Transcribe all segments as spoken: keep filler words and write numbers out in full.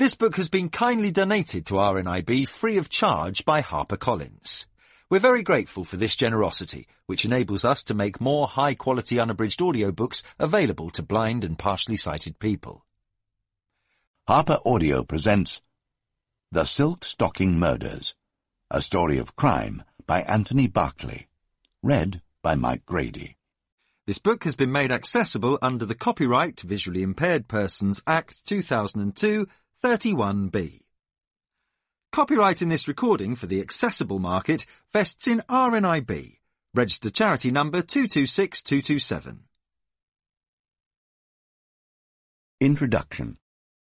This book has been kindly donated to R N I B free of charge by HarperCollins. We're very grateful for this generosity, which enables us to make more high-quality unabridged audiobooks available to blind and partially sighted people. Harper Audio presents The Silk Stocking Murders, a story of crime by Anthony Berkeley, read by Mike Grady. This book has been made accessible under the Copyright Visually Impaired Persons Act two thousand two, thirty-one B. Copyright in this recording for the accessible market vests in R N I B, registered charity number two two six two two seven. Introduction.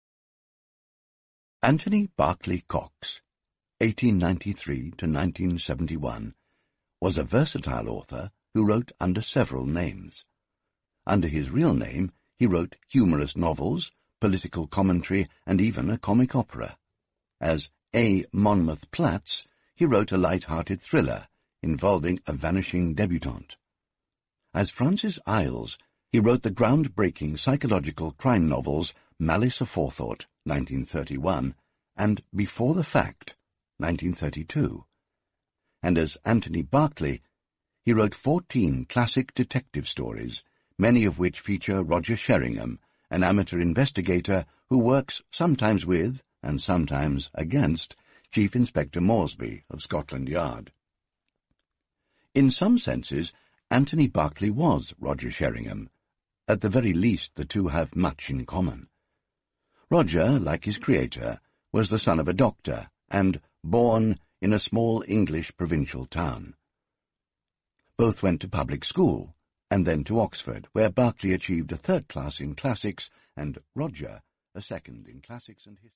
Anthony Berkeley Cox, eighteen ninety-three to nineteen seventy-one, was a versatile author who wrote under several names. Under his real name, he wrote humorous novels, political commentary, and even a comic opera. As A. Monmouth Platts, he wrote a light-hearted thriller involving a vanishing debutante. As Francis Iles, he wrote the groundbreaking psychological crime novels Malice Aforethought, nineteen thirty-one, and Before the Fact, nineteen thirty-two. And as Anthony Berkeley, he wrote fourteen classic detective stories, many of which feature Roger Sheringham, an amateur investigator who works sometimes with, and sometimes against, Chief Inspector Moresby of Scotland Yard. In some senses, Anthony Berkeley was Roger Sheringham. At the very least, the two have much in common. Roger, like his creator, was the son of a doctor, and born in a small English provincial town. Both went to public school, and then to Oxford, where Berkeley achieved a third class in classics, and Roger a second in classics and history.